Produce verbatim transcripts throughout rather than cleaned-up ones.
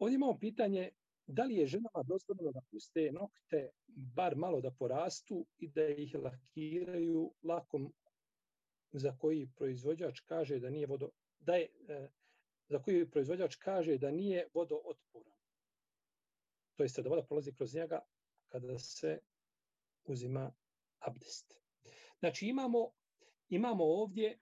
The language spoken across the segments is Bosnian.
Ovdje imamo pitanje da li je ženama dozvoljeno da puste nokte bar malo da porastu i da ih lakiraju lakom za koji proizvođač kaže da nije vodo da je e, za koji proizvođač kaže da nije vodootporan. To jest da voda prolazi kroz njega kada se uzima abdest. Znači imamo imamo ovdje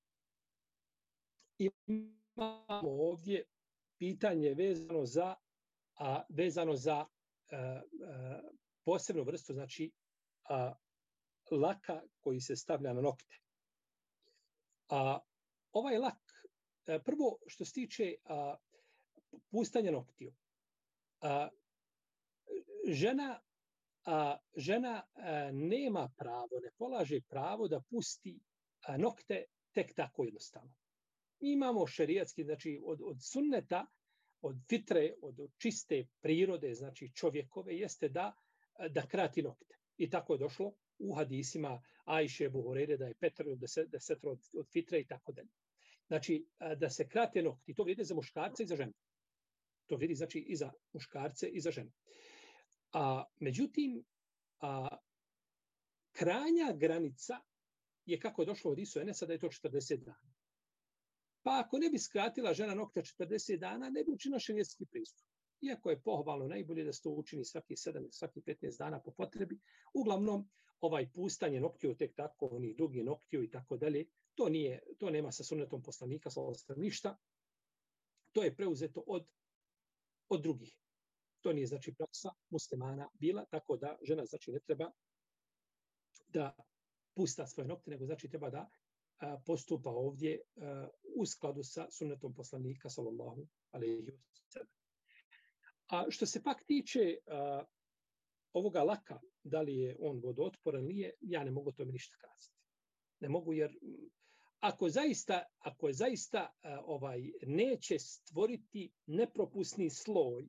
imamo ovdje pitanje vezano za a vezano za a, a, posebnu vrstu, znači a, laka koji se stavlja na nokte. A ovaj lak, a, prvo što se tiče a, pustanja noktiju, a, žena a, žena a, nema pravo, ne polaže pravo da pusti a, nokte tek tako jednostavno. Mi imamo šerijatski, znači od, od sunneta, od fitre, od čiste prirode, znači čovjekove, jeste da, da krati nokte. I tako je došlo u hadisima Ajše, Buhurere, da je petro, desetro od, od fitre i tako dalje. Znači, da se krate nokti, to vrijedi za muškarce i za žene. To vrijedi, znači, i za muškarce i za žene. A, međutim, a, krajnja granica je kako je došlo od Isu Enesa da je to četrdeset dana. Pa ako ne bi skratila žena nokta četrdeset dana, ne bi učinila šerijatski pristup. Iako je pohvalno najbolje da se to učini svaki sedam, svaki petnaest dana po potrebi, uglavnom ovaj pustanje noktiju tek tako, oni dugi noktiju i tako dalje, to nije, to nema sa sunnetom poslanika, sallallahu ništa. To je preuzeto od, od drugih. To nije znači praksa muslimana bila, tako da žena znači ne treba da pusta svoje nokte, nego znači treba da a, postupa ovdje a, u skladu sa sunnetom poslanika sallallahu alejhi ve sellem. A što se pak tiče a, ovoga laka, da li je on vodootporan ili nije, ja ne mogu tome ništa kazati. Ne mogu jer ako zaista, ako je zaista a, ovaj neće stvoriti nepropusni sloj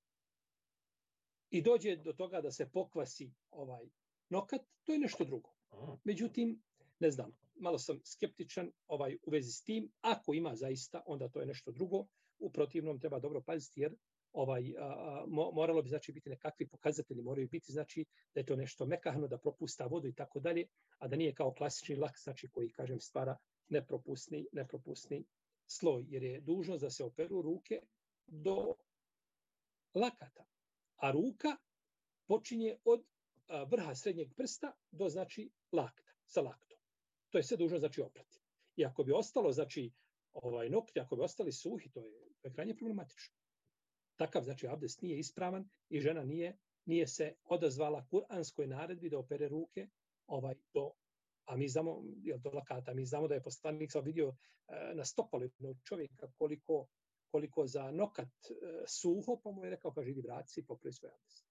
i dođe do toga da se pokvasi ovaj nokat, to je nešto drugo. Međutim, ne znam, malo sam skeptičan ovaj u vezi s tim. Ako ima zaista, onda to je nešto drugo. U protivnom treba dobro paziti jer ovaj a, mo, moralo bi znači biti nekakvi pokazatelji, moraju biti znači da je to nešto mekano, da propusta vodu i tako dalje, a da nije kao klasični lak, znači koji kažem stvara nepropusni, nepropusni sloj, jer je dužnost da se operu ruke do lakata. A ruka počinje od a, vrha srednjeg prsta do znači lakta, sa laktom. To je sve dužno znači oprati. I ako bi ostalo znači ovaj nokti, ako bi ostali suhi, to je, to je krajnje problematično. Takav znači abdest nije ispravan i žena nije nije se odazvala kuranskoj naredbi da opere ruke ovaj do, a mi znamo jel do lakata, mi znamo da je poslanik sa vidio e, na stopalu jednog čovjeka koliko koliko za nokat e, suho, pa mu je rekao kaže idi vrati i popravi svoj abdest.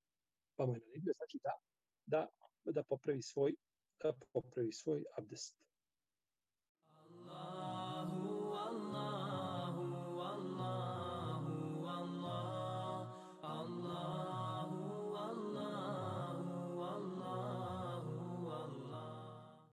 Pa mu je naredio znači da da da popravi svoj da popravi svoj abdest.